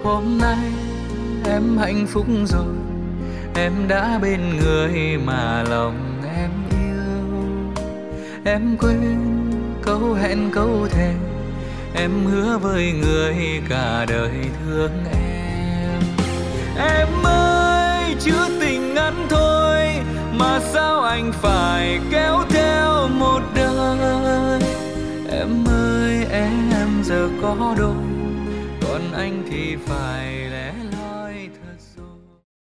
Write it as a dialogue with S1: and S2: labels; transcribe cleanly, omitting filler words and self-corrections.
S1: Hôm nay em hạnh phúc rồi, em đã bên người mà lòng em yêu. Em quên câu hẹn câu thề, em hứa với người cả đời thương em. Em ơi, chữ tình ngắn thôi mà sao anh phải kéo theo một đời. Em ơi em giờ có đôi, còn anh thì phải lẻ